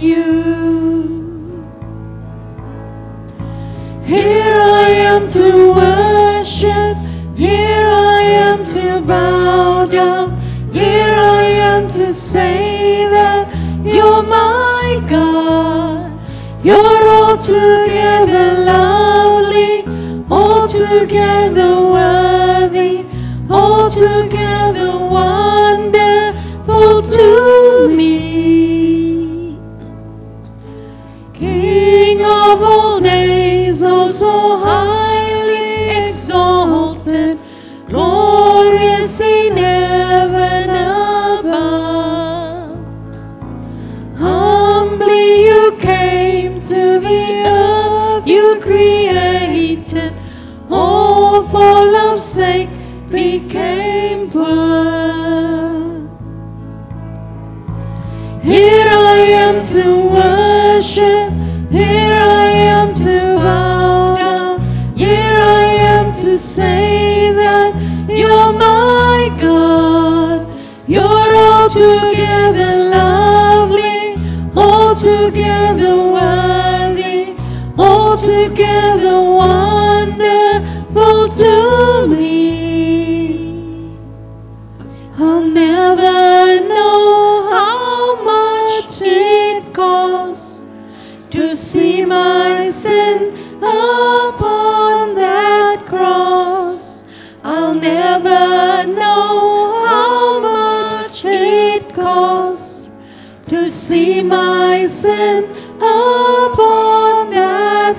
you. Here I am to worship, here I am to bow down, here I am to say that you're my God. You're altogether lovely, altogether worthy, altogether wonderful to me. King of all days, oh so highly exalted, glorious in heaven above. Humbly you came to the earth you created, all for love's sake became poor. Here I am to worship, here I am to bow down, here I am to say that you're my God. You're altogether lovely, altogether worthy, altogether wonderful to me. I'll never know how much it costs to see my sin upon that cross. I'll never know how much it costs to see my sin upon that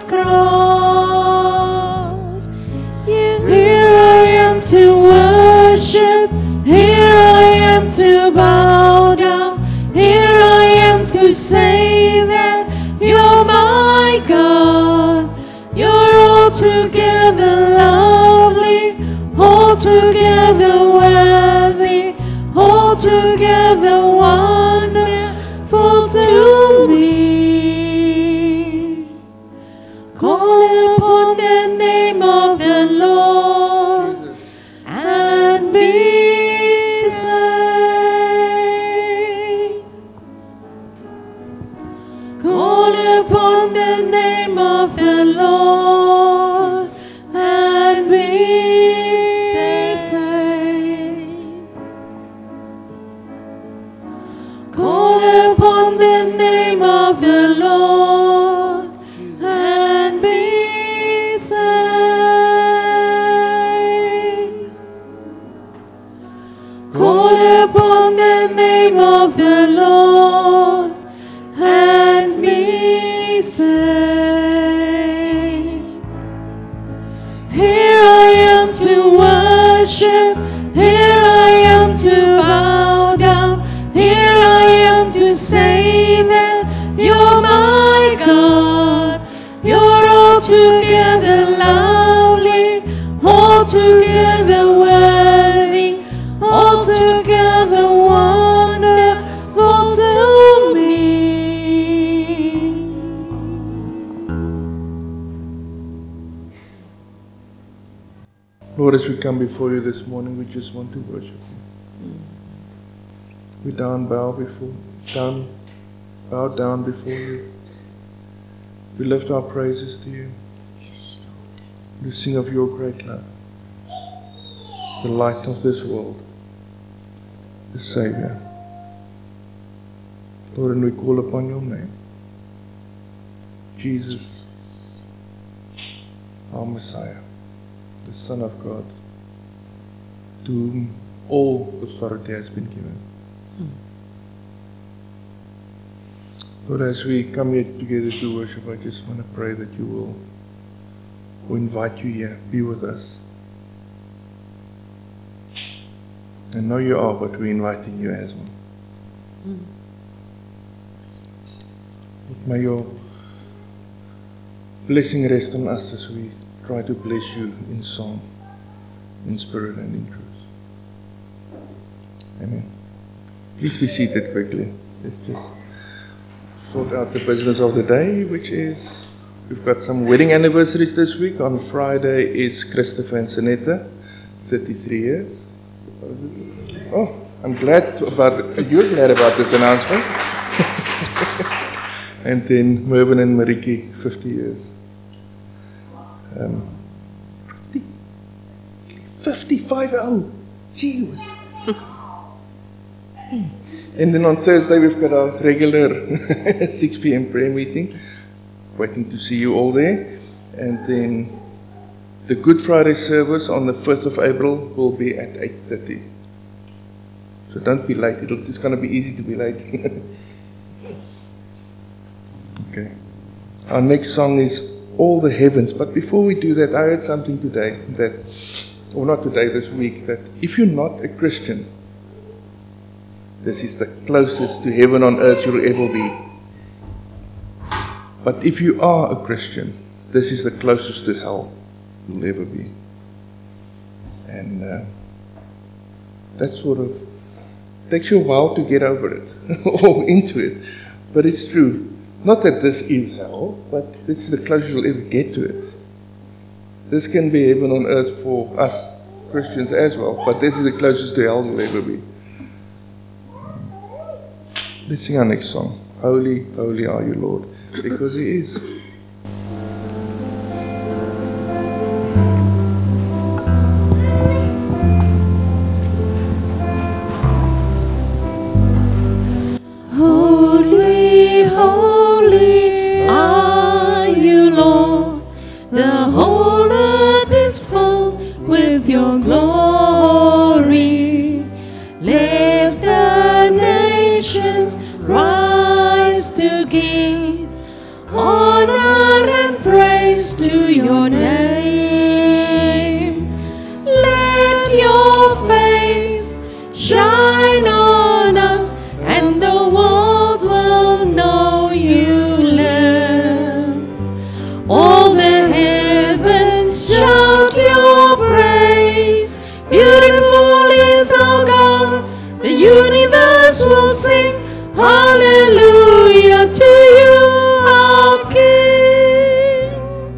cross. Here I am to worship, here I am to bow down, here I am to say that you're my God. You're altogether lovely, altogether worthy, altogether wonderful to me. Call upon the name of the Lord and be saved. Call upon the name of the Lord and be saved. Call upon the name of the Lord and be saved. Call upon the name of the Lord and be saved. Here I am to worship, here I am to bow down, here I am to say that you're my God. You're altogether lovely, altogether worthy, altogether wonderful to me. Lord, as we come before you this morning, we just want to worship you. We bow down before you. We lift our praises to you. Yes, Lord. We sing of your great love, the light of this world, the Savior. Lord, and we call upon your name, Jesus, our Messiah, the Son of God, to whom all authority has been given. Lord, as we come here together to worship, I just want to pray that you will invite you here, be with us. I know you are, but we're inviting you as well. May your blessing rest on us as we try to bless you in song, in spirit and in truth. Amen. Please be seated quickly. Let's just sort out the business of the day, which is, we've got some wedding anniversaries this week. On Friday is Christopher and Sanetta, 33 years. Oh, I'm glad about, you're glad about this announcement. And then Mervyn and Mariki, 50 years. 55 oh, gee whiz. And then on Thursday we've got our regular 6 p.m. prayer meeting. Waiting to see you all there. And then the Good Friday service on the 1st of April will be at 8:30. So don't be late. It's going to be easy to be late. Okay. Our next song is All the Heavens. But before we do that, I heard something today or not today, this week, that if you're not a Christian, this is the closest to heaven on earth you'll ever be. But if you are a Christian, this is the closest to hell you'll ever be. And that sort of takes you a while to get over it or into it. But it's true. Not that this is hell, but this is the closest you'll ever get to it. This can be heaven on earth for us Christians as well, but this is the closest to hell you'll ever be. Let's sing our next song. Holy, holy are you, Lord, because He is. Holy, holy are you, Lord. The whole earth is full with your glory. Let the nations rise to give honor and praise to your name. Let your face shine on us, and the world will know you live. All the heavens shout your praise. Beautiful is our God. The universe will sing hallelujah to you, our King.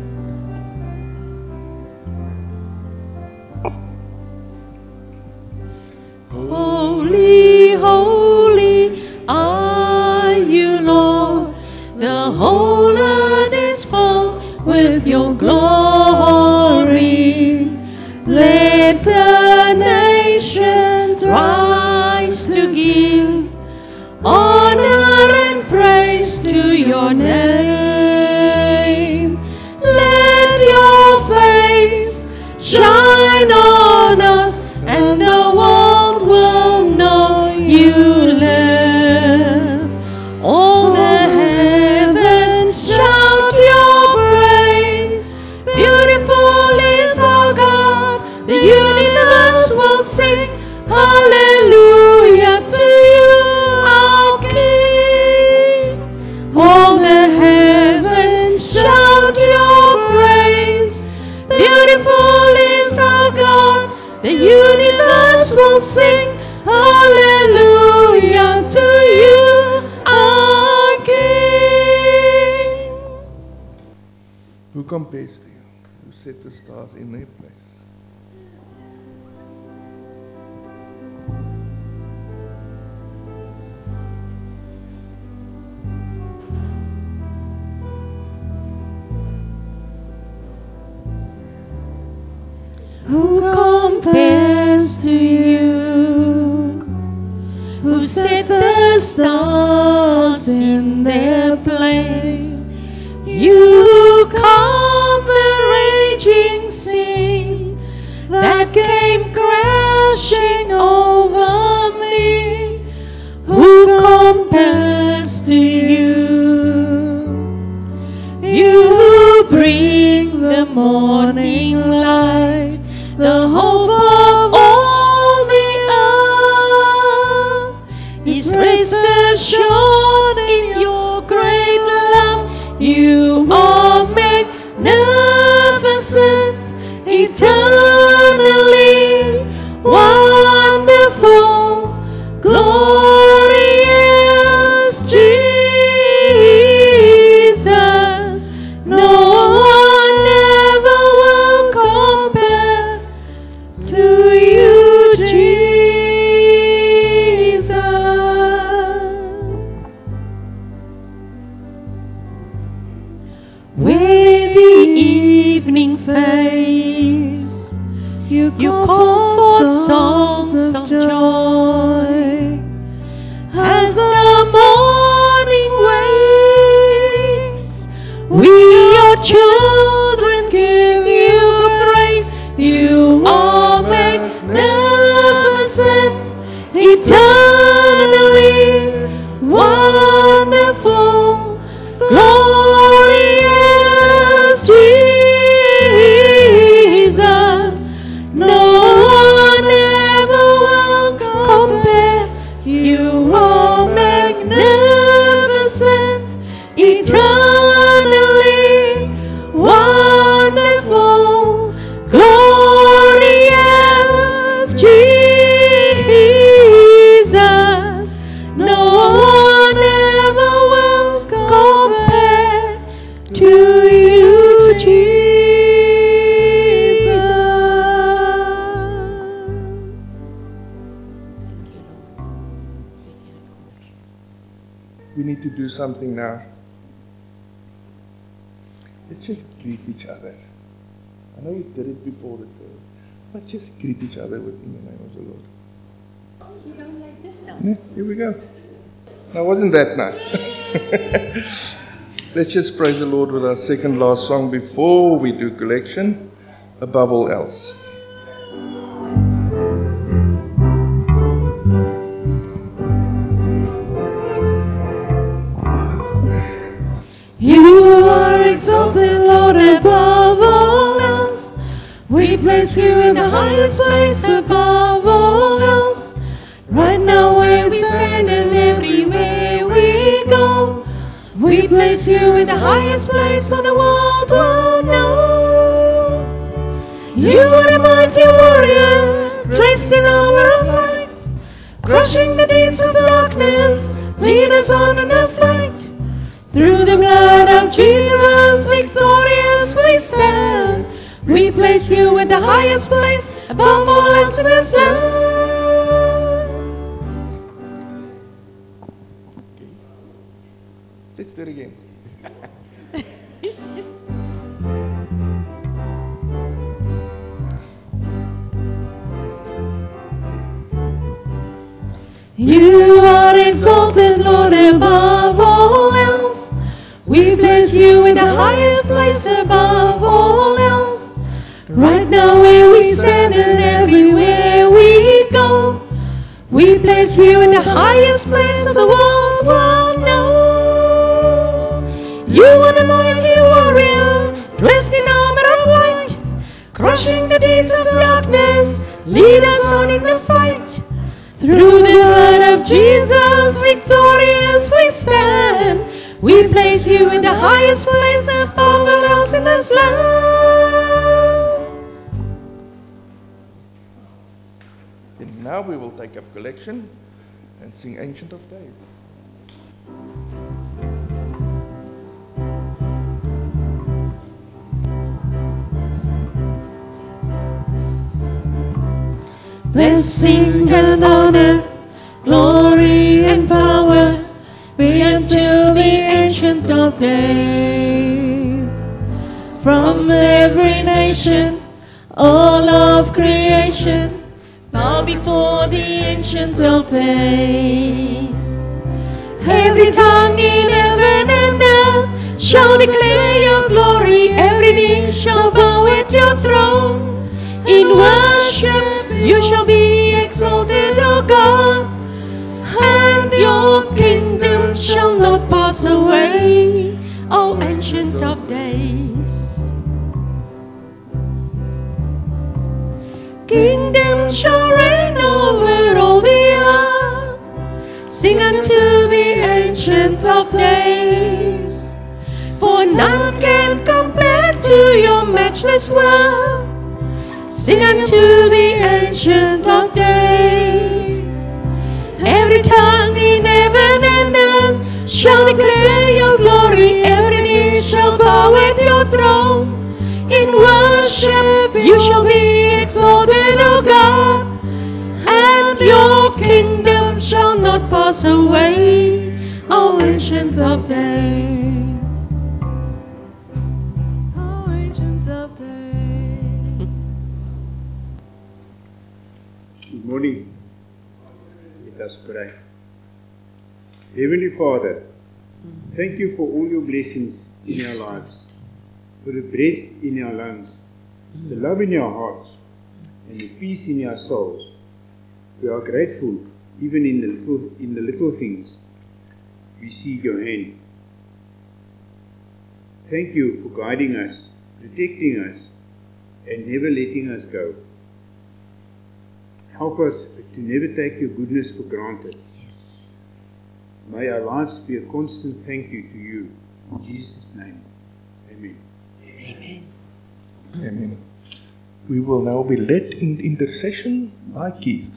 Holy, holy are you, Lord. The whole earth is full with your glory. Let the nations rise to give honor and praise to your name. Let your face shine on us, and the world will know you live. All the heavens shout your praise. Beautiful is our God. The universe will sing hallelujah to you, our King. All the heavens shout your praise. Beautiful is our God. The universe will sing hallelujah to you, our King. Who compares to you? Who set the stars in their place? Who compares to you? Who set the stars in their place? You calm the raging seas that came crashing over me. Who compares to you? You bring the morning light, the hope of all the earth is rest assured in your great love. You are magnificent, eternally wonderful, glorious Jesus. No one ever will evening face. You comfort songs of joy. As the morning wakes, we your children give you praise. You are magnificent, eternally wonderful, glorious Jesus. No one ever will compare. You are magnificent, eternally wonderful, glorious Jesus. No one ever will compare to you, Jesus. We need to do something now. Let's just greet each other. I know you did it before the service, but just greet each other within the name of the Lord. You don't like this now? Yeah, here we go. Now, wasn't that nice? Let's just praise the Lord with our second last song before we do collection, Above All Else. You are exalted, Lord, above all else. We place you in the highest place above all else. Right now where we stand and everywhere we go, we place you in the highest place so the world will know. You are a mighty warrior, dressed in armor of light, crushing the deeds of darkness, lead us on in the fight. Through the blood of Jesus, victorious we stand. We place you in the highest place, above all else in this land. Let's do it again. You are exalted, Lord, above all else. We place you in the highest place above all else. Right now where we stand and everywhere we go, we place you in the highest place so the world will know. You are the mighty warrior, dressed in armor of light, crushing the deeds of darkness, lead us on in the fight. Through the blood of Jesus, victorious we stand. We place you in the highest place above all else in this land. And now we will take up collection and sing Ancient of Days. Blessing and honor, glory and power be unto the Ancient of Days. From every nation, all of creation, bow before the Ancient of Days. Every tongue in heaven and earth shall declare your glory. Every knee shall bow at your throne. In worship you shall be exalted, O God, and your kingdom shall not pass away, O Ancient of Days. Kingdom shall reign over all the earth. Sing unto the Ancient of Days, for none can compare to your matchless worth. Sing unto the Ancient of Days. Every tongue in heaven and earth shall declare your glory. Every knee shall bow at your throne. In worship you shall be exalted, O God, and your kingdom shall not pass away, O Ancient of Days. O Ancient of Days. Heavenly Father, thank you for all your blessings in our lives, for the breath in our lungs, the love in our hearts, and the peace in our souls. We are grateful even in the little things. We see your hand. Thank you for guiding us, protecting us, and never letting us go. Help us to never take your goodness for granted. Yes. May our lives be a constant thank you to you. In Jesus' name, amen. Amen. Amen. We will now be led in intercession by Keith.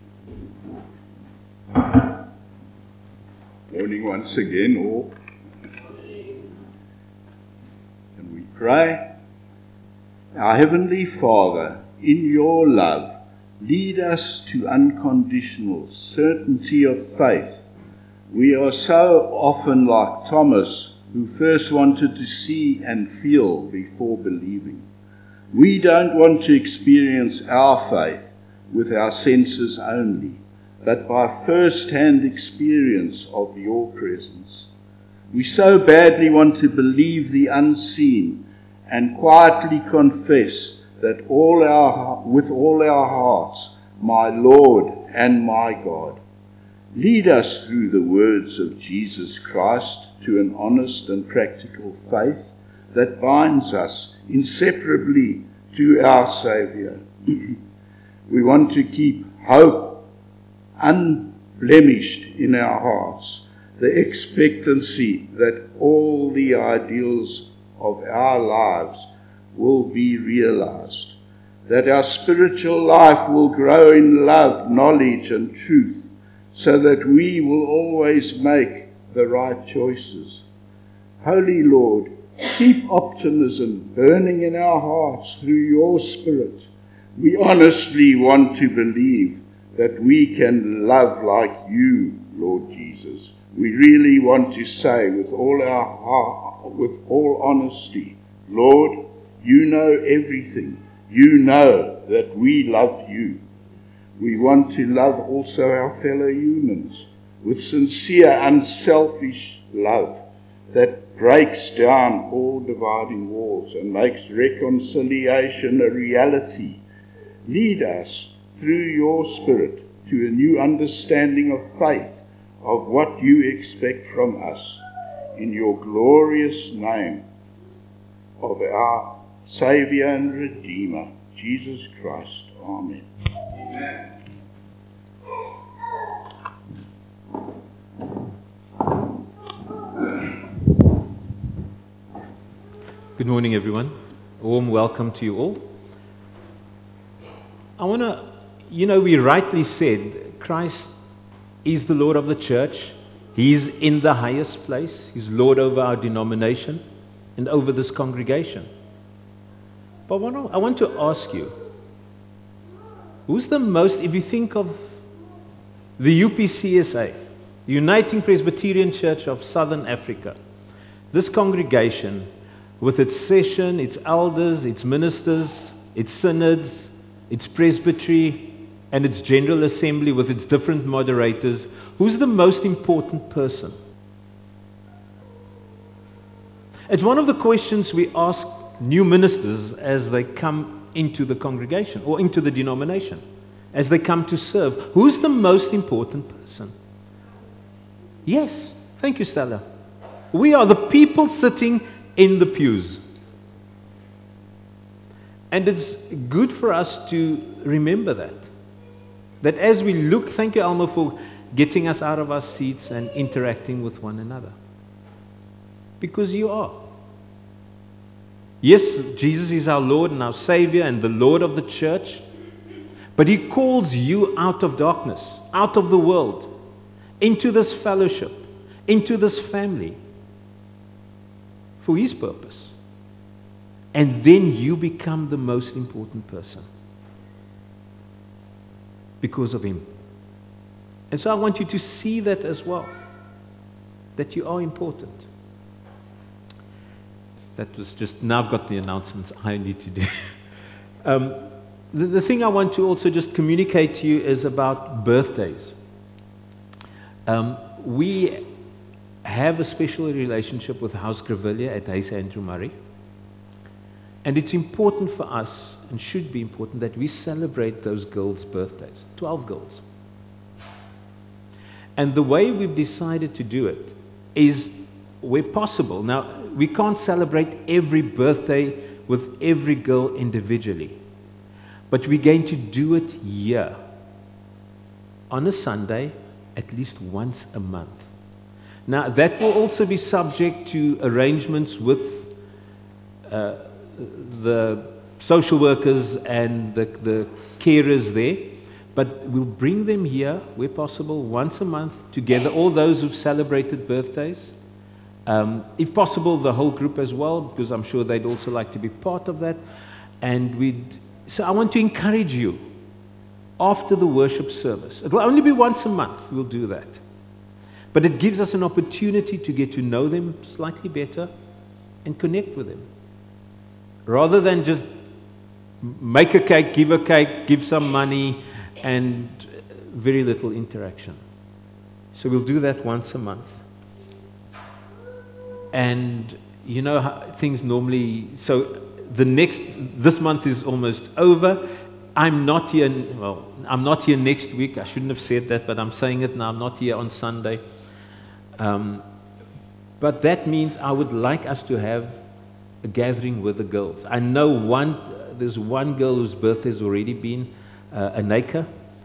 Morning once again, all. And we pray. Our Heavenly Father, in your love, lead us to unconditional certainty of faith. We are so often like Thomas, who first wanted to see and feel before believing. We don't want to experience our faith with our senses only, but by first-hand experience of your presence. We so badly want to believe the unseen and quietly confess that with all our hearts, my Lord and my God. Lead us through the words of Jesus Christ to an honest and practical faith that binds us inseparably to our Saviour. We want to keep hope unblemished in our hearts, the expectancy that all the ideals of our lives will be realized, that our spiritual life will grow in love, knowledge and truth, so that we will always make the right choices. Holy Lord, keep optimism burning in our hearts through your Spirit. We honestly want to believe that we can love like you, Lord Jesus. We really want to say with all our heart, with all honesty, Lord, you know everything. You know that we love you. We want to love also our fellow humans with sincere, unselfish love that breaks down all dividing walls and makes reconciliation a reality. Lead us through your Spirit to a new understanding of faith, of what you expect from us. In your glorious name of our Saviour and Redeemer, Jesus Christ. Amen. Amen. Good morning, everyone. A warm welcome to you all. We rightly said Christ is the Lord of the church. He's in the highest place. He's Lord over our denomination and over this congregation. But I want to ask you, who's the most, if you think of the UPCSA, the Uniting Presbyterian Church of Southern Africa, this congregation, with its session, its elders, its ministers, its synods, its presbytery, and its general assembly with its different moderators, who's the most important person? It's one of the questions we ask new ministers as they come into the congregation or into the denomination, as they come to serve. Who's the most important person? Yes, thank you, Stella. We are the people sitting in the pews. And it's good for us to remember that as we look, thank you, Alma, for getting us out of our seats and interacting with one another. Because you are. Yes, Jesus is our Lord and our Savior and the Lord of the church, but He calls you out of darkness, out of the world, into this fellowship, into this family, for His purpose. And then you become the most important person because of Him. And so I want you to see that as well, that you are important. That was just, now I've got the announcements I need to do. The thing I want to also just communicate to you is about birthdays. We have a special relationship with House Grevilla at Hayes Andrew Murray. And it's important for us, and should be important, that we celebrate those girls' birthdays, 12 girls. And the way we've decided to do it is, where possible, now we can't celebrate every birthday with every girl individually, but we're going to do it here, on a Sunday, at least once a month. Now that will also be subject to arrangements with the social workers and the carers there, but we'll bring them here where possible once a month together, all those who've celebrated birthdays, if possible the whole group as well, because I'm sure they'd also like to be part of that. And so I want to encourage you, after the worship service, it'll only be once a month we'll do that, but it gives us an opportunity to get to know them slightly better and connect with them, rather than just make a cake, give some money, and very little interaction. So we'll do that once a month. And you know how things normally, so this month is almost over. I'm not here next week. I shouldn't have said that, but I'm saying it now. I'm not here on Sunday. But that means I would like us to have a gathering with the girls. I know there's one girl whose birthday has already been Aneka.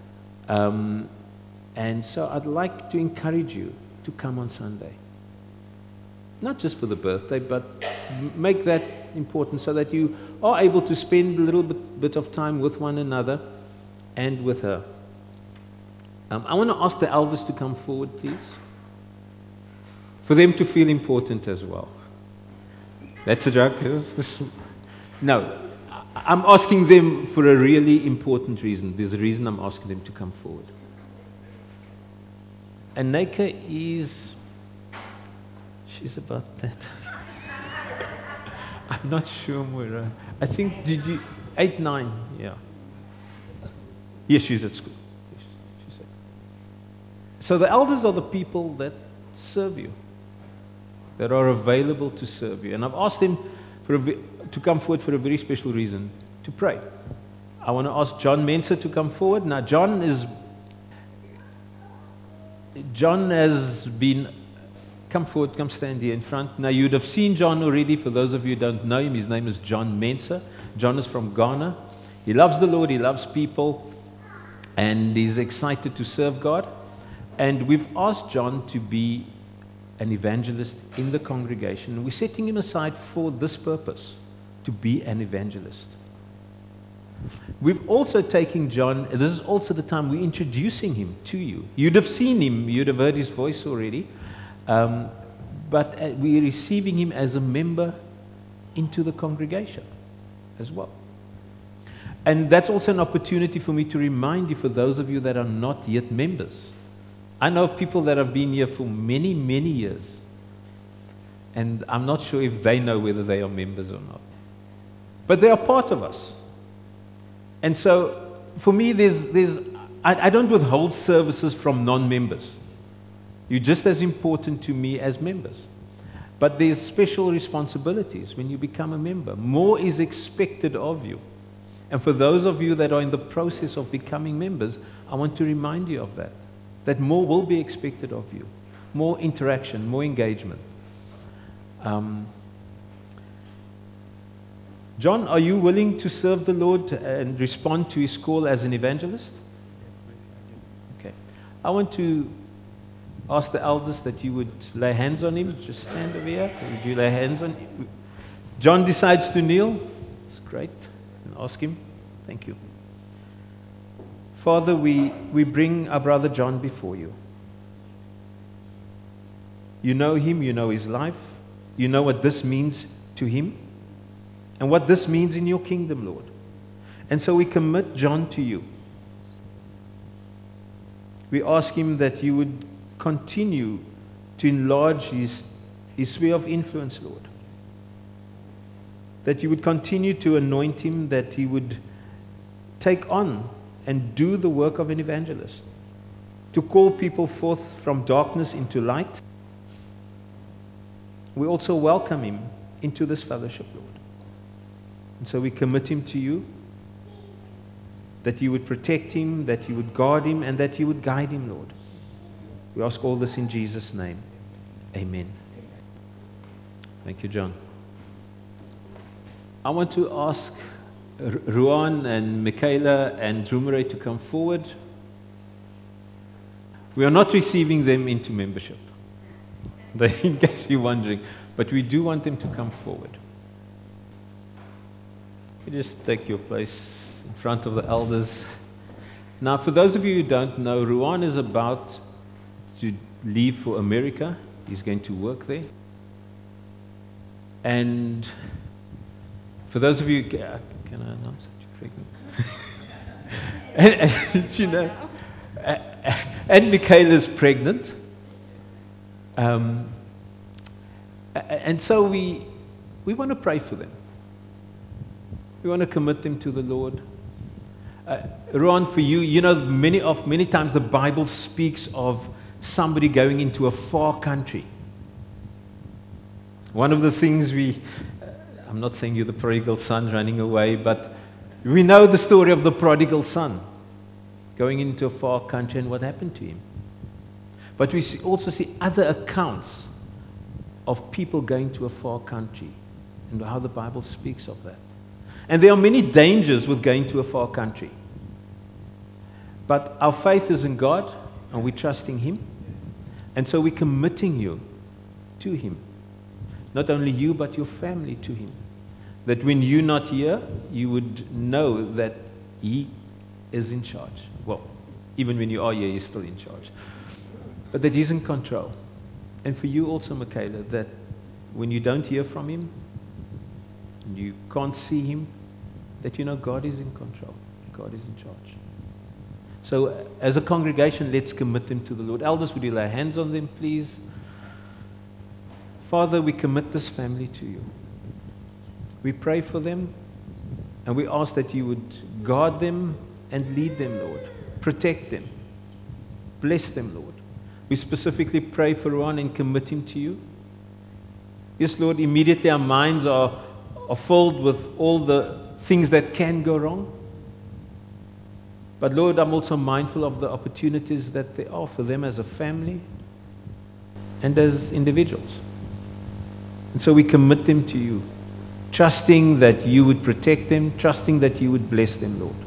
And so I'd like to encourage you to come on Sunday. Not just for the birthday, but make that important so that you are able to spend a little bit of time with one another and with her. I want to ask the elders to come forward, please, for them to feel important as well. That's a joke. No, I'm asking them for a really important reason. There's a reason I'm asking them to come forward. Aneka she's about that. I'm not sure where. I think, 8, 9, yeah. Yes, she's at school. She's at. So the elders are the people that serve you, that are available to serve you. And I've asked them to come forward for a very special reason, to pray. I want to ask John Mensa to come forward. Now, John has been... Come forward, come stand here in front. Now, you'd have seen John already. For those of you who don't know him, his name is John Mensa. John is from Ghana. He loves the Lord, he loves people, and he's excited to serve God. And we've asked John to be an evangelist in the congregation. We're setting him aside for this purpose, to be an evangelist. We've also taken John, this is also the time we're introducing him to you. You'd have seen him, you'd have heard his voice already. But we're receiving him as a member into the congregation as well. And that's also an opportunity for me to remind you, for those of you that are not yet members. I know of people that have been here for many, many years, and I'm not sure if they know whether they are members or not. But they are part of us. And so, for me, I don't withhold services from non-members. You're just as important to me as members. But there's special responsibilities when you become a member. More is expected of you. And for those of you that are in the process of becoming members, I want to remind you of that. That more will be expected of you. More interaction, more engagement. John, are you willing to serve the Lord and respond to his call as an evangelist? Okay. I want to ask the elders that you would lay hands on him. Just stand over here. Would you lay hands on him? John decides to kneel. It's great. And ask him. Thank you. Father, we bring our brother John before you. You know him. You know his life. You know what this means to him. And what this means in your kingdom, Lord. And so we commit John to you. We ask him that you would continue to enlarge his sphere of influence, Lord. That you would continue to anoint him, that he would take on and do the work of an evangelist, to call people forth from darkness into light, we also welcome him into this fellowship, Lord. And so we commit him to you, that you would protect him, that you would guard him, and that you would guide him, Lord. We ask all this in Jesus' name. Amen. Thank you, John. I want to ask Ruan and Michaela and Drumere to come forward. We are not receiving them into membership, in case you're wondering, but we do want them to come forward. You just take your place in front of the elders. Now, for those of you who don't know, Ruan is about to leave for America. He's going to work there. And for those of you, can I announce that you're pregnant? You know, and Michaela's pregnant. And so we want to pray for them. We want to commit them to the Lord. Ron, for you, you know, many times the Bible speaks of somebody going into a far country. One of the things I'm not saying you're the prodigal son running away, but we know the story of the prodigal son going into a far country and what happened to him. But we also see other accounts of people going to a far country and how the Bible speaks of that. And there are many dangers with going to a far country. But our faith is in God, and we're trusting Him. And so we're committing you to Him. Not only you, but your family to Him. That when you're not here, you would know that He is in charge. Well, even when you are here, He's still in charge. But that He's in control. And for you also, Michaela, that when you don't hear from Him, and you can't see Him, that you know God is in control. God is in charge. So as a congregation, let's commit them to the Lord. Elders, would you lay hands on them, please? Father, we commit this family to you. We pray for them, and we ask that you would guard them and lead them, Lord. Protect them. Bless them, Lord. We specifically pray for Ron and commit him to you. Yes, Lord, immediately our minds are filled with all the things that can go wrong. But Lord, I'm also mindful of the opportunities that there are for them as a family and as individuals. And so we commit them to you, trusting that you would protect them, trusting that you would bless them, Lord.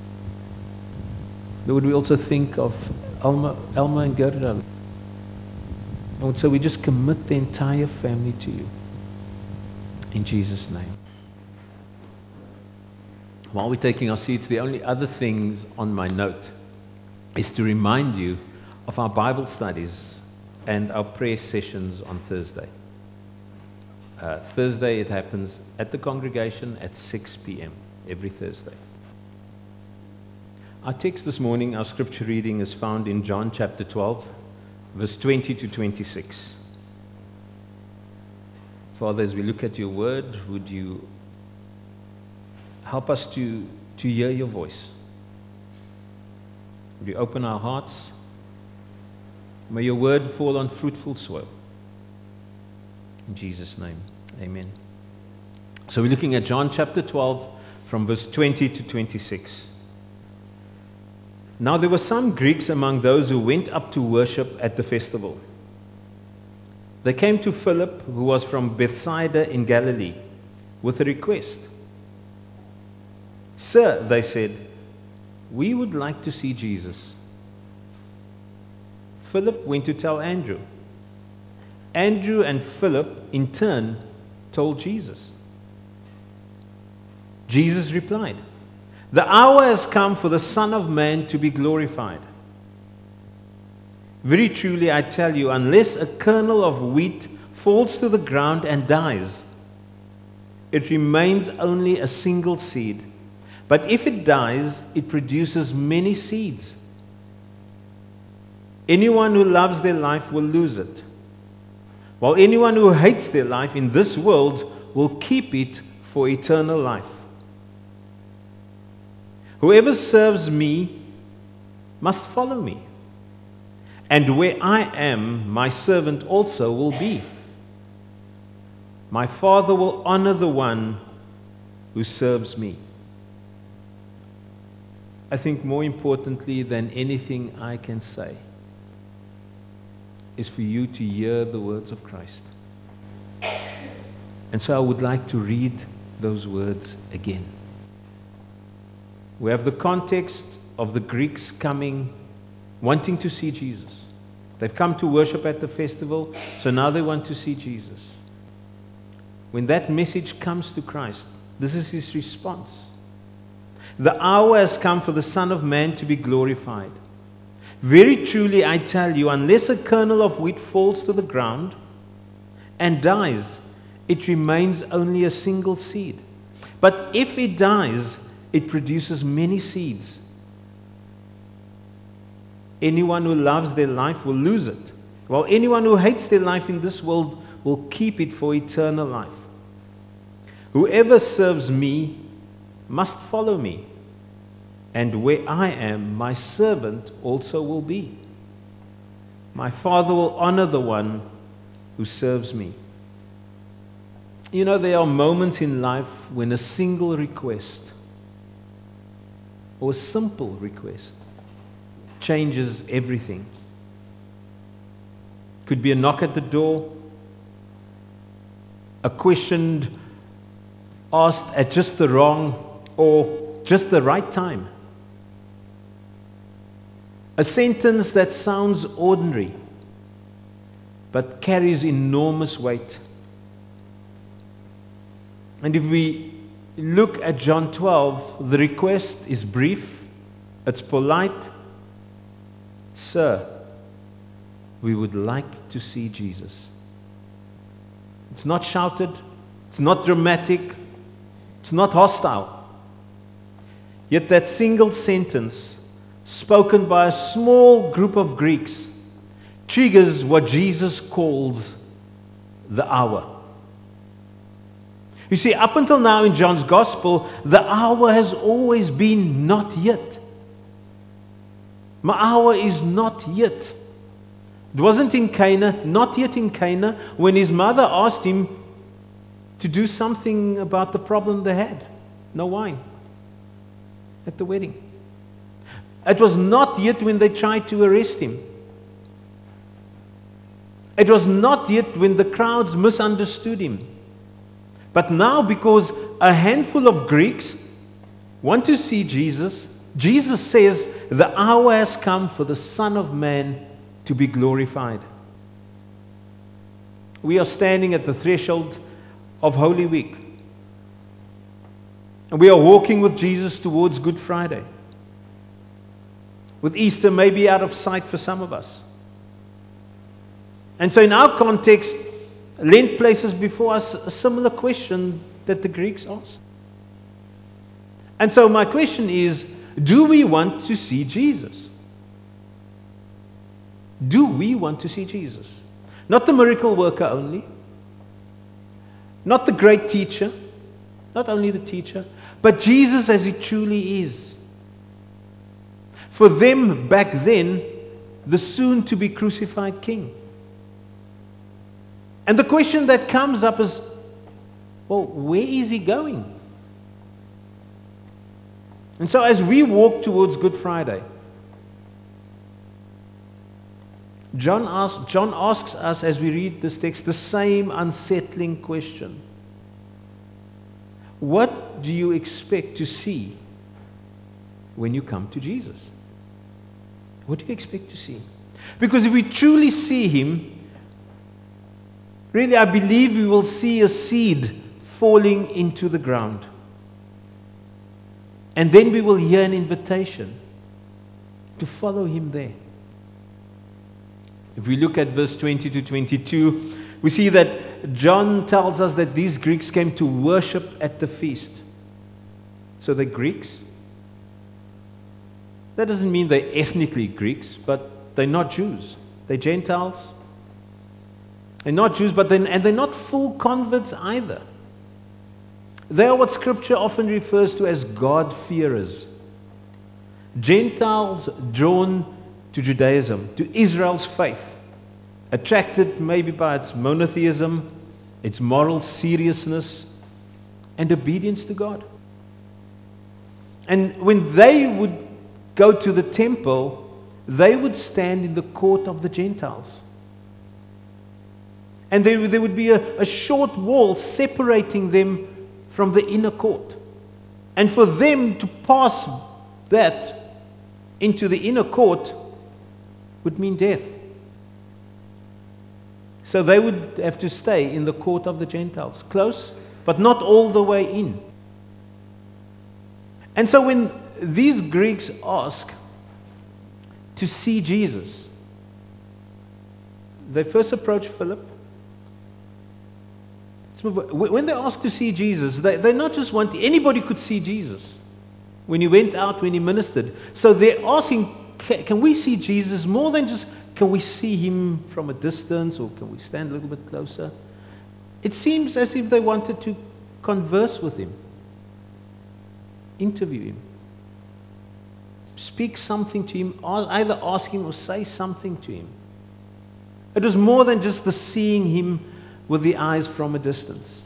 Lord, we also think of Alma and Gerda. And so we just commit the entire family to you. In Jesus' name. While we're taking our seats, the only other things on my note is to remind you of our Bible studies and our prayer sessions on Thursday. Thursday, it happens at the congregation at 6 p.m. every Thursday. Our text this morning, our scripture reading, is found in John chapter 12, verse 20 to 26. Father, as we look at your word, would you help us to hear your voice? Would you open our hearts? May your word fall on fruitful soil. In Jesus' name, amen. So we're looking at John chapter 12 from verse 20 to 26. Now there were some Greeks among those who went up to worship at the festival. They came to Philip, who was from Bethsaida in Galilee, with a request. Sir, they said, we would like to see Jesus. Philip went to tell Andrew. Andrew and Philip, in turn, told Jesus. Jesus replied, the hour has come for the Son of Man to be glorified. Very truly, I tell you, unless a kernel of wheat falls to the ground and dies, it remains only a single seed. But if it dies, it produces many seeds. Anyone who loves their life will lose it, while anyone who hates their life in this world will keep it for eternal life. Whoever serves me must follow me, and where I am, my servant also will be. My Father will honor the one who serves me. I think more importantly than anything I can say is for you to hear the words of Christ. And so I would like to read those words again. We have the context of the Greeks coming, wanting to see Jesus. They've come to worship at the festival, so now they want to see Jesus. When that message comes to Christ, this is his response. The hour has come for the Son of Man to be glorified. Very truly I tell you, unless a kernel of wheat falls to the ground and dies, it remains only a single seed. But if it dies, it produces many seeds. Anyone who loves their life will lose it, while anyone who hates their life in this world will keep it for eternal life. Whoever serves me must follow me, and where I am, my servant also will be. My Father will honor the one who serves me. You know, there are moments in life when a single request or a simple request changes everything. Could be a knock at the door, a question asked at just the wrong or just the right time. A sentence that sounds ordinary but carries enormous weight. And if we look at John 12, the request is brief, it's polite. Sir, we would like to see Jesus. It's not shouted, it's not dramatic, it's not hostile. Yet that single sentence, spoken by a small group of Greeks, triggers what Jesus calls the hour. You see, up until now in John's Gospel, the hour has always been not yet. My hour is not yet. It wasn't in Cana, not yet in Cana, when his mother asked him to do something about the problem they had. No wine at the wedding. It was not yet when they tried to arrest him. It was not yet when the crowds misunderstood him. But now, because a handful of Greeks want to see Jesus, Jesus says the hour has come for the Son of Man to be glorified. We are standing at the threshold of Holy Week. And we are walking with Jesus towards Good Friday. With Easter maybe out of sight for some of us. And so in our context, Lent places before us a similar question that the Greeks asked. And so my question is, do we want to see Jesus? Do we want to see Jesus? Not the miracle worker only. Not the great teacher. Not only the teacher. But Jesus as he truly is. For them back then, the soon to be crucified King. And the question that comes up is, well, where is he going? And so as we walk towards Good Friday, John asks us as we read this text the same unsettling question. What do you expect to see when you come to Jesus? What do you expect to see? Because if we truly see him, really, I believe we will see a seed falling into the ground. And then we will hear an invitation to follow him there. If we look at verse 20 to 22, we see that John tells us that these Greeks came to worship at the feast. So they're Greeks. That doesn't mean they're ethnically Greeks, but they're not Jews. They're Gentiles. They're not Jews, and they're not full converts either. They are what Scripture often refers to as God-fearers. Gentiles drawn to Judaism, to Israel's faith, attracted maybe by its monotheism, It's moral seriousness and obedience to God. And when they would go to the temple, they would stand in the court of the Gentiles. And there would be a short wall separating them from the inner court. And for them to pass that into the inner court would mean death. So they would have to stay in the court of the Gentiles, close, but not all the way in. And so when these Greeks ask to see Jesus, they first approach Philip. When they ask to see Jesus, they not just want, anybody could see Jesus when he went out, when he ministered. So they're asking, can we see Jesus more than just, can we see him from a distance, or can we stand a little bit closer? It seems as if they wanted to converse with him, interview him, speak something to him, either ask him or say something to him. It was more than just the seeing him with the eyes from a distance.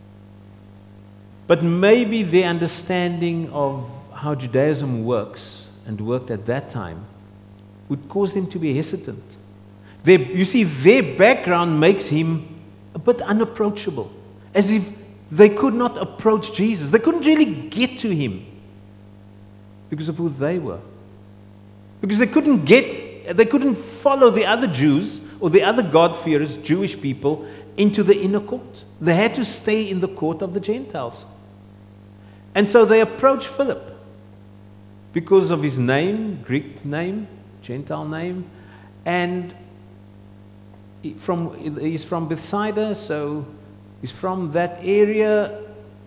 But maybe their understanding of how Judaism works and worked at that time would cause them to be hesitant. You see, their background makes him a bit unapproachable, as if they could not approach Jesus. They couldn't really get to him because of who they were. Because they couldn't follow the other Jews or the other God-fearers, Jewish people, into the inner court. They had to stay in the court of the Gentiles. And so they approached Philip because of his name, Greek name, Gentile name, and he's from Bethsaida, so he's from that area.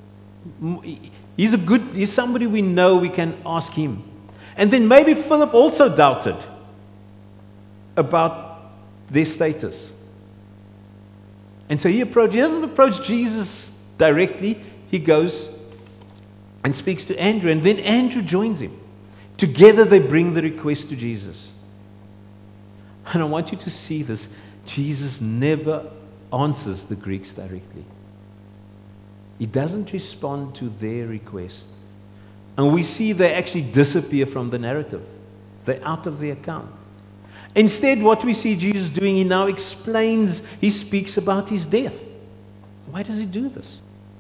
He's somebody we know, we can ask him. And then maybe Philip also doubted about their status. And so he doesn't approach Jesus directly. He goes and speaks to Andrew, and then Andrew joins him. Together they bring the request to Jesus. And I want you to see this. Jesus never answers the Greeks directly. He doesn't respond to their request. And we see they actually disappear from the narrative. They're out of the account. Instead, what we see Jesus doing, he now explains, he speaks about his death. Why does he do this?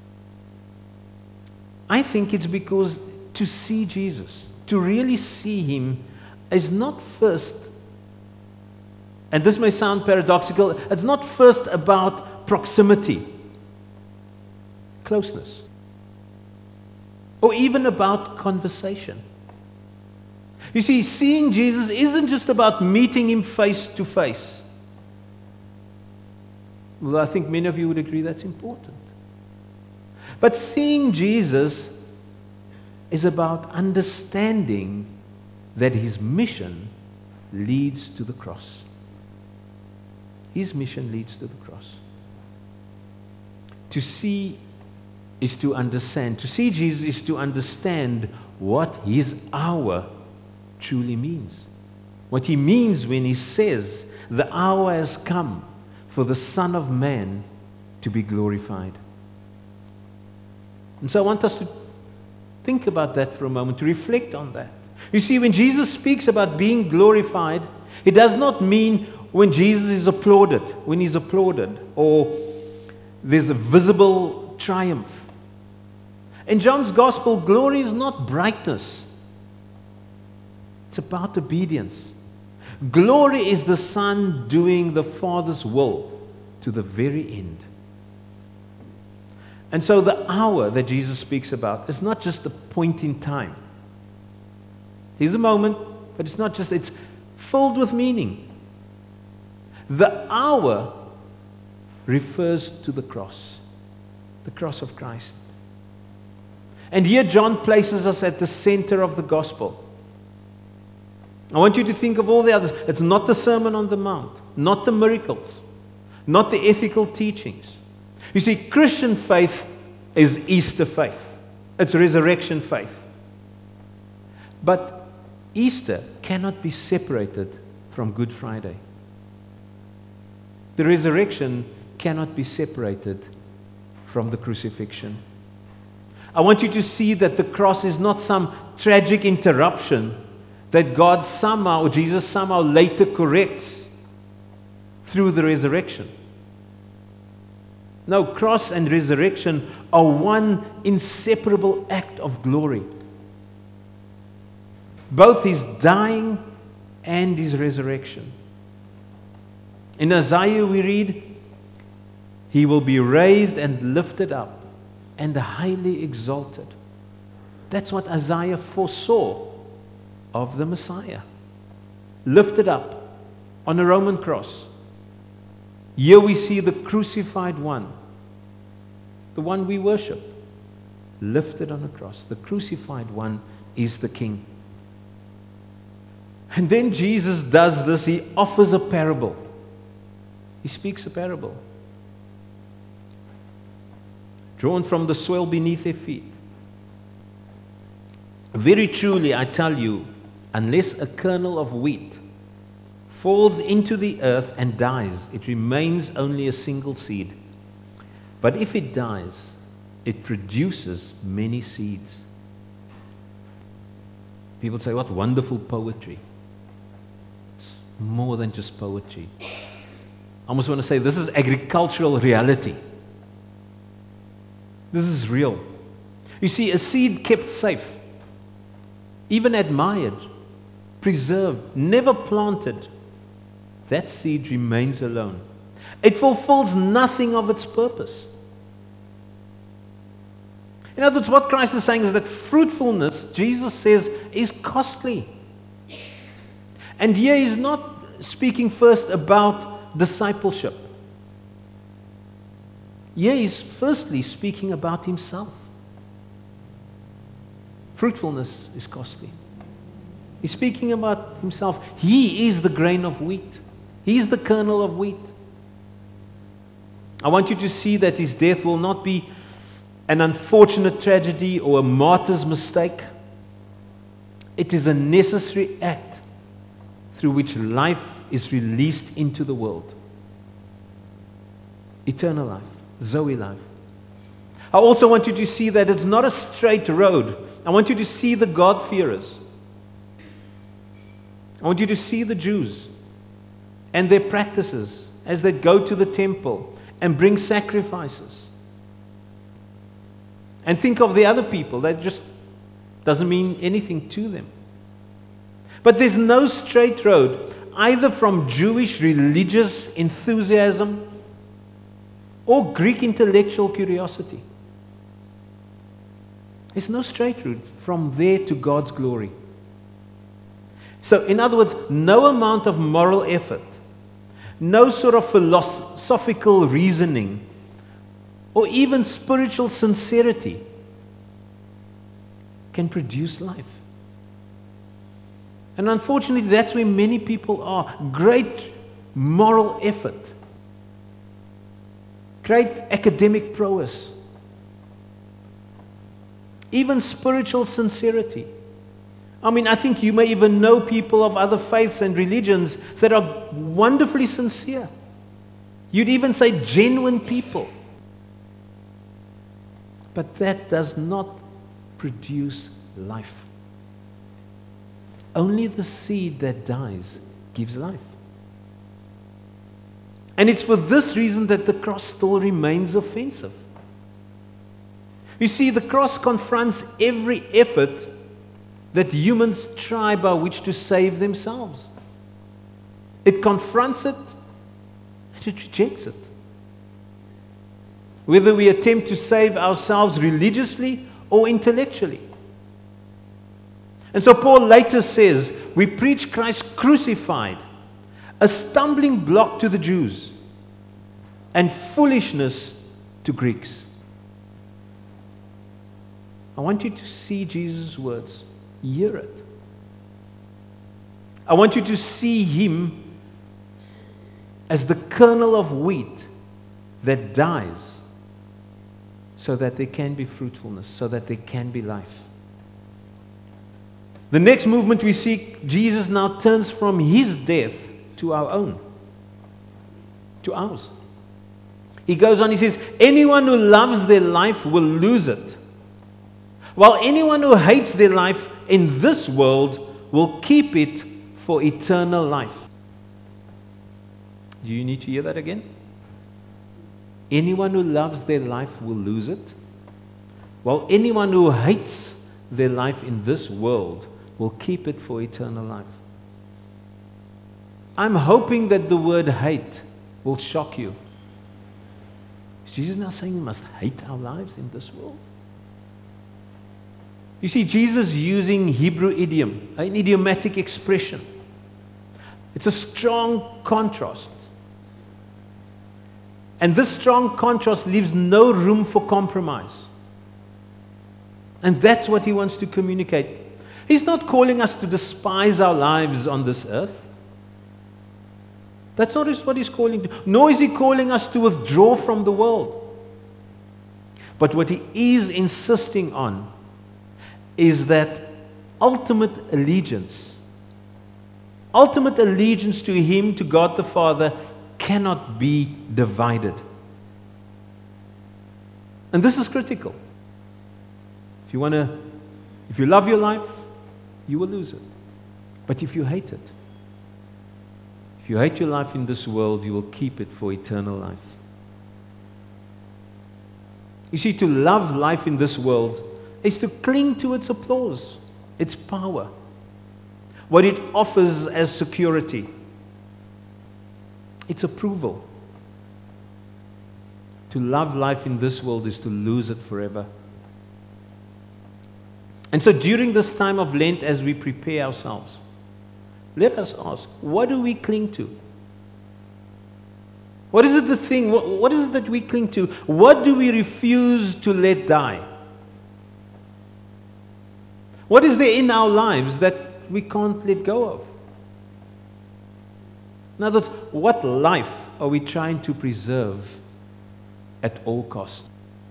I think it's because to see Jesus, to really see him, is not first, and this may sound paradoxical, it's not first about proximity, closeness, or even about conversation. You see, seeing Jesus isn't just about meeting him face to face. Well, I think many of you would agree that's important. But seeing Jesus is about understanding that his mission leads to the cross. His mission leads to the cross. To see is to understand. To see Jesus is to understand what his hour truly means. What he means when he says, the hour has come for the Son of Man to be glorified. And so I want us to think about that for a moment, to reflect on that. You see, when Jesus speaks about being glorified, it does not mean when Jesus is applauded, when he's applauded, or there's a visible triumph. In John's Gospel, glory is not brightness. It's about obedience. Glory is the Son doing the Father's will to the very end. And so the hour that Jesus speaks about is not just a point in time. Here's a moment, but it's not just, it's filled with meaning. The hour refers to the cross of Christ. And here John places us at the center of the gospel. I want you to think of all the others. It's not the Sermon on the Mount, not the miracles, not the ethical teachings. You see, Christian faith is Easter faith. It's resurrection faith. But Easter cannot be separated from Good Friday. The resurrection cannot be separated from the crucifixion. I want you to see that the cross is not some tragic interruption that God somehow, or Jesus somehow later corrects through the resurrection. No, cross and resurrection are one inseparable act of glory. Both His dying and His resurrection. In Isaiah we read, He will be raised and lifted up and highly exalted. That's what Isaiah foresaw of the Messiah. Lifted up on a Roman cross. Here we see the crucified one, the one we worship, lifted on a cross. The crucified one is the King. And then Jesus does this. He offers a parable. He speaks a parable. Drawn from the soil beneath their feet. Very truly, I tell you, unless a kernel of wheat falls into the earth and dies, it remains only a single seed. But if it dies, it produces many seeds. People say, what wonderful poetry. It's more than just poetry. I almost want to say this is agricultural reality. This is real. You see, a seed kept safe, even admired, preserved, never planted, that seed remains alone. It fulfills nothing of its purpose. In other words, what Christ is saying is that fruitfulness, Jesus says, is costly. And here He's not speaking first about discipleship. Here He's firstly speaking about Himself. Fruitfulness is costly. He's speaking about Himself. He is the grain of wheat. He's the kernel of wheat. I want you to see that His death will not be an unfortunate tragedy or a martyr's mistake. It is a necessary act through which life is released into the world. Eternal life, Zoe life. I also want you to see that it's not a straight road. I want you to see the God-fearers. I want you to see the Jews and their practices as they go to the temple and bring sacrifices. And think of the other people. That just doesn't mean anything to them. But there's no straight road, either from Jewish religious enthusiasm or Greek intellectual curiosity. There's no straight route from there to God's glory. So, in other words, no amount of moral effort, no sort of philosophical reasoning, or even spiritual sincerity can produce life. And unfortunately, that's where many people are. Great moral effort, great academic prowess, even spiritual sincerity. I mean, I think you may even know people of other faiths and religions that are wonderfully sincere. You'd even say genuine people. But that does not produce life. Only the seed that dies gives life. And it's for this reason that the cross still remains offensive. You see, the cross confronts every effort that humans try by which to save themselves. It confronts it and it rejects it. Whether we attempt to save ourselves religiously or intellectually. And so Paul later says, we preach Christ crucified, a stumbling block to the Jews and foolishness to Greeks. I want you to see Jesus' words. Hear it. I want you to see Him as the kernel of wheat that dies so that there can be fruitfulness, so that there can be life. The next movement we see, Jesus now turns from His death to our own, to ours. He goes on, he says, anyone who loves their life will lose it, while anyone who hates their life in this world will keep it for eternal life. Do you need to hear that again? Anyone who loves their life will lose it, while anyone who hates their life in this world will keep it for eternal life. I'm hoping that the word hate will shock you. Is Jesus now saying we must hate our lives in this world? You see, Jesus using Hebrew idiom, an idiomatic expression. It's a strong contrast. And this strong contrast leaves no room for compromise. And that's what he wants to communicate. He's not calling us to despise our lives on this earth. That's not what he's calling to. Nor is he calling us to withdraw from the world. But what he is insisting on is that ultimate allegiance to him, to God the Father, cannot be divided. And this is critical. If you love your life, you will lose it. But if you hate it, if you hate your life in this world, you will keep it for eternal life. You see, to love life in this world is to cling to its applause, its power, what it offers as security, its approval. To love life in this world is to lose it forever. And so during this time of Lent, as we prepare ourselves, let us ask, what do we cling to? What is it what is it that we cling to? What do we refuse to let die? What is there in our lives that we can't let go of? In other words, what life are we trying to preserve at all costs?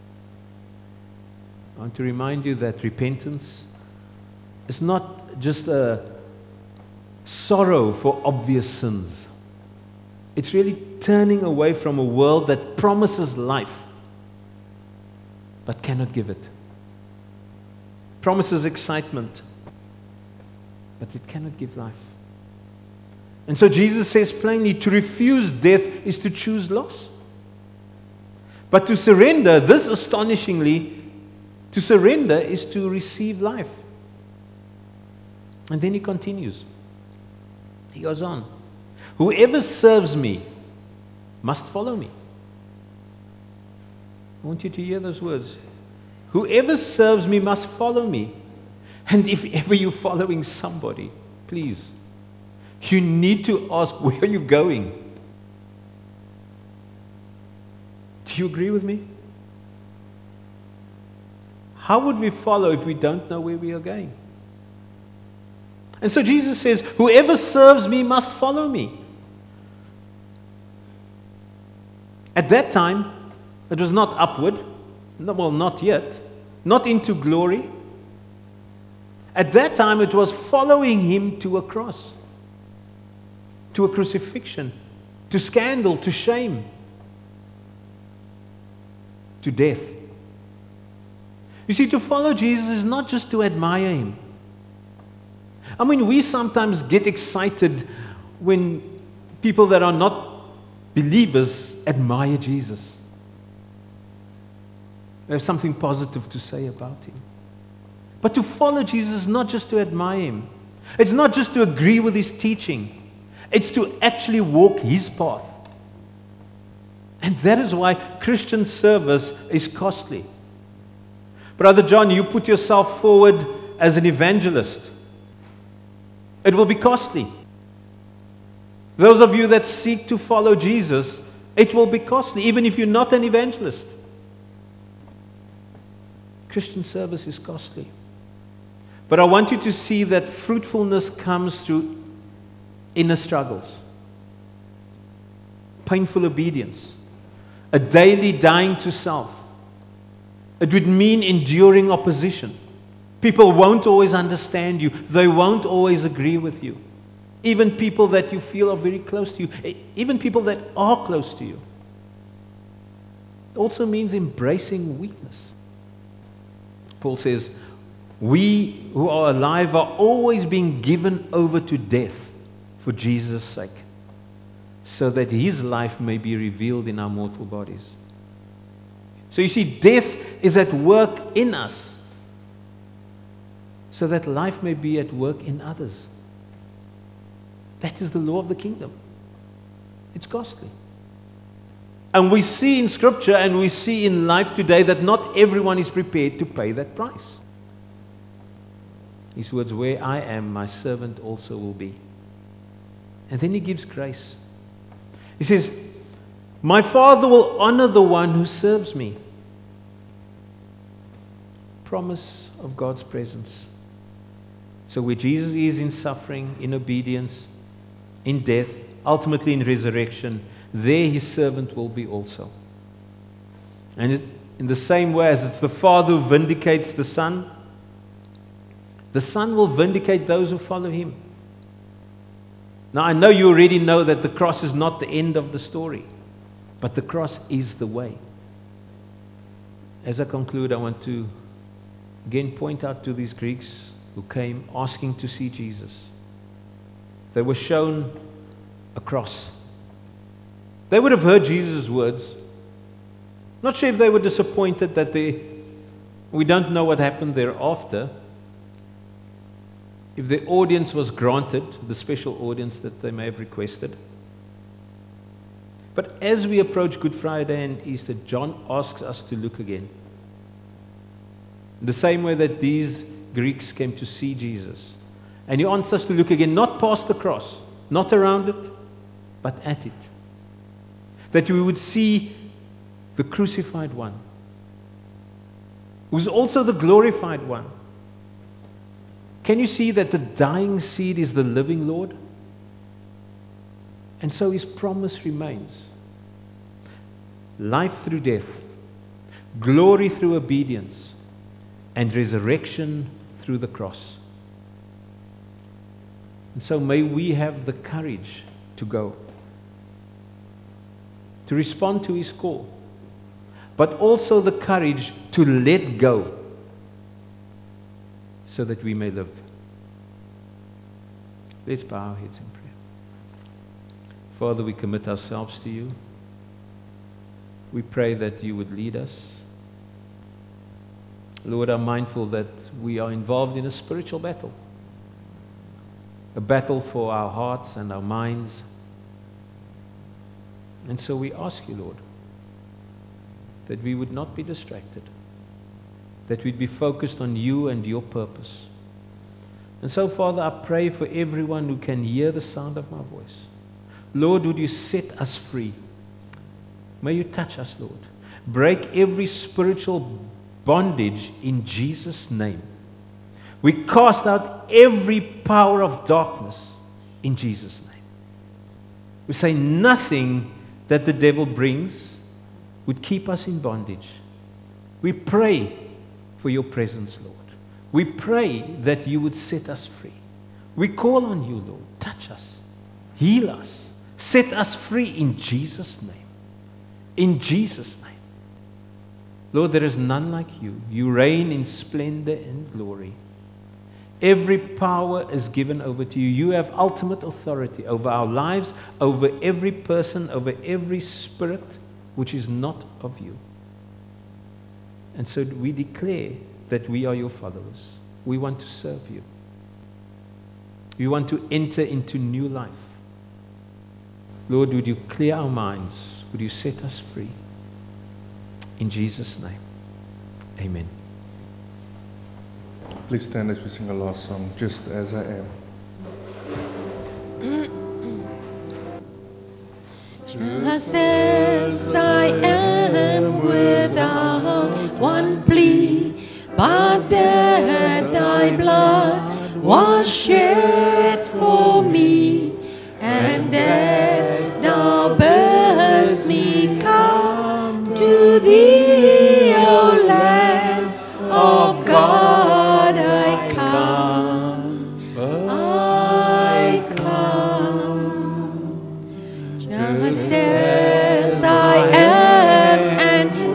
I want to remind you that repentance is not just a sorrow for obvious sins. It's really turning away from a world that promises life but cannot give it. Promises excitement, but it cannot give life. And so Jesus says plainly, to refuse death is to choose loss. But to surrender, this astonishingly, to surrender is to receive life. And then he continues. He goes on. Whoever serves me must follow me. I want you to hear those words. Whoever serves me must follow me. And if ever you're following somebody, please, you need to ask, where are you going? Do you agree with me? How would we follow if we don't know where we are going? And so Jesus says, whoever serves me must follow me. At that time, it was not upward. Well, not yet. Not into glory. At that time, it was following him to a cross. To a crucifixion. To scandal. To shame. To death. You see, to follow Jesus is not just to admire him. I mean, we sometimes get excited when people that are not believers admire Jesus. They have something positive to say about him. But to follow Jesus is not just to admire him. It's not just to agree with his teaching. It's to actually walk his path. And that is why Christian service is costly. Brother John, you put yourself forward as an evangelist. It will be costly. Those of you that seek to follow Jesus, it will be costly, even if you're not an evangelist. Christian service is costly. But I want you to see that fruitfulness comes through inner struggles, painful obedience, a daily dying to self. It would mean enduring opposition. People won't always understand you. They won't always agree with you. Even people that you feel are very close to you. Even people that are close to you. It also means embracing weakness. Paul says, we who are alive are always being given over to death for Jesus' sake, so that His life may be revealed in our mortal bodies. So you see, death is at work in us, so that life may be at work in others. That is the law of the kingdom. It's costly. And we see in Scripture and we see in life today that not everyone is prepared to pay that price. His words, where I am, my servant also will be. And then He gives grace. He says, my Father will honor the one who serves me. Promise of God's presence. So where Jesus is in suffering, in obedience, in death, ultimately in resurrection, there His servant will be also. And in the same way as it's the Father who vindicates the Son will vindicate those who follow Him. Now I know you already know that the cross is not the end of the story, but the cross is the way. As I conclude, I want to again point out to these Greeks who came asking to see Jesus. They were shown a cross. They would have heard Jesus' words. Not sure if they were disappointed that we don't know what happened thereafter. If the audience was granted, the special audience that they may have requested. But as we approach Good Friday and Easter, John asks us to look again. In the same way that these Greeks came to see Jesus. And He wants us to look again, not past the cross, not around it, but at it. That we would see the crucified one, who's also the glorified one. Can you see that the dying seed is the living Lord? And so His promise remains. Life through death, glory through obedience, and resurrection through the cross. And so may we have the courage to go, to respond to His call, but also the courage to let go so that we may live. Let's bow our heads in prayer. Father, we commit ourselves to You. We pray that You would lead us. Lord, I'm mindful that we are involved in a spiritual battle. A battle for our hearts and our minds. And so we ask You, Lord, that we would not be distracted. That we'd be focused on You and Your purpose. And so, Father, I pray for everyone who can hear the sound of my voice. Lord, would You set us free? May You touch us, Lord. Break every spiritual bondage in Jesus' name. We cast out every power of darkness in Jesus' name. We say nothing that the devil brings would keep us in bondage. We pray for Your presence, Lord. We pray that You would set us free. We call on You, Lord. Touch us. Heal us. Set us free in Jesus' name. In Jesus' name. Lord, there is none like You. You reign in splendor and glory. Every power is given over to You. You have ultimate authority over our lives, over every person, over every spirit which is not of You. And so we declare that we are Your followers. We want to serve You. We want to enter into new life. Lord, would You clear our minds? Would You set us free? In Jesus' name, amen. Please stand as we sing a last song, Just As I Am. Just as I am without one plea, but that Thy blood was shed for me, and that Thou bidst me come to Thee, O Lamb of God, I come, I come. Just as I am, and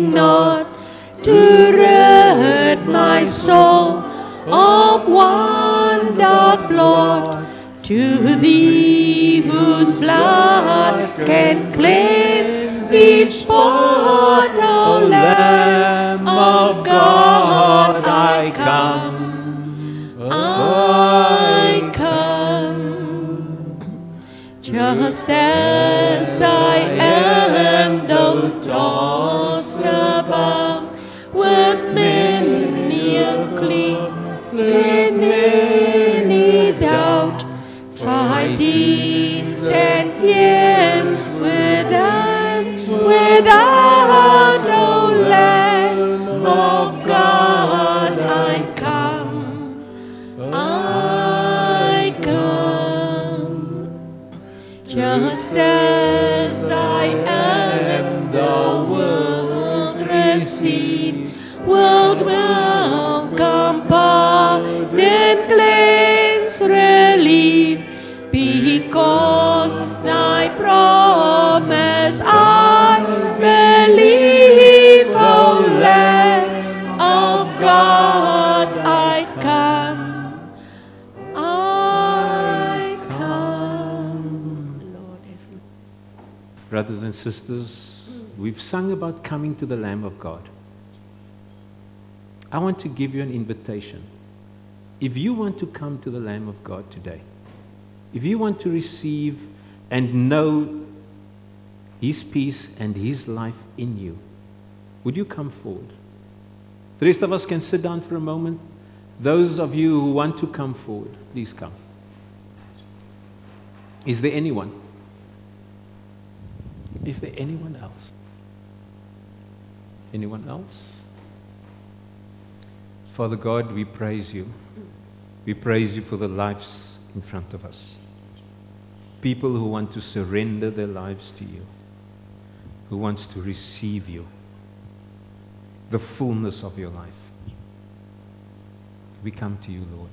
ceasing not to rid my soul of one dark blot. To Thee whose blood can cleanse each spot, O Lamb of God, I come, I come. Just as I am, though tossed about with many a with many doubt, fightings and fears without, O Lamb of God, I come, I come. Just as I am, the world receive, world welcome, pardon, cleanse, relief, because Thy promise I believe, O Lamb of God, I come, I come. Lord, Brothers and sisters, we've sung about coming to the Lamb of God. I want to give you an invitation. If you want to come to the Lamb of God today, if you want to receive and know His peace and His life in you, would you come forward? The rest of us can sit down for a moment. Those of you who want to come forward, please come. Is there anyone? Is there anyone else? Anyone else? Father God, we praise you. We praise you for the lives in front of us. People who want to surrender their lives to you, who wants to receive you, the fullness of your life. We come to you, Lord.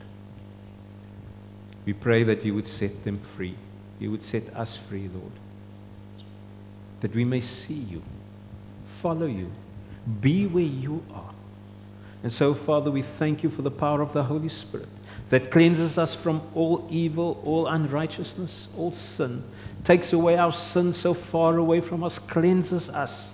We pray that you would set them free. You would set us free, Lord. That we may see you, follow you, be where you are. And so, Father, we thank you for the power of the Holy Spirit that cleanses us from all evil, all unrighteousness, all sin, takes away our sin so far away from us, cleanses us,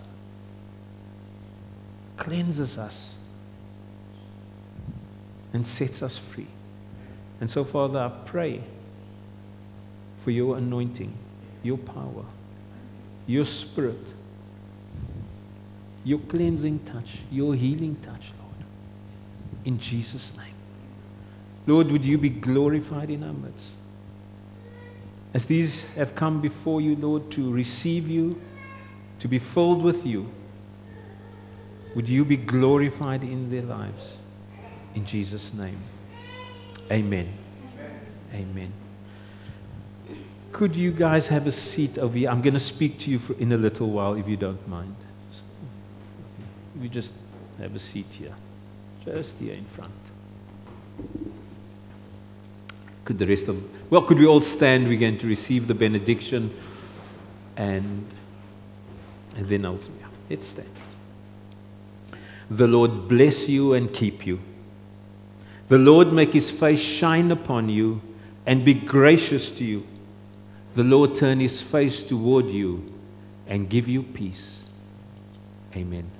and sets us free. And so, Father, I pray for your anointing, your power, your Spirit, your cleansing touch, your healing touch, Lord. In Jesus' name. Lord, would you be glorified in our midst? As these have come before you, Lord, to receive you, to be filled with you, would you be glorified in their lives? In Jesus' name. Amen. Amen. Could you guys have a seat over here? I'm going to speak to you in a little while, if you don't mind. If you just have a seat here. Just here in front. Could we all stand? We're going to receive the benediction, and then also, let's stand. The Lord bless you and keep you. The Lord make His face shine upon you and be gracious to you. The Lord turn His face toward you and give you peace. Amen.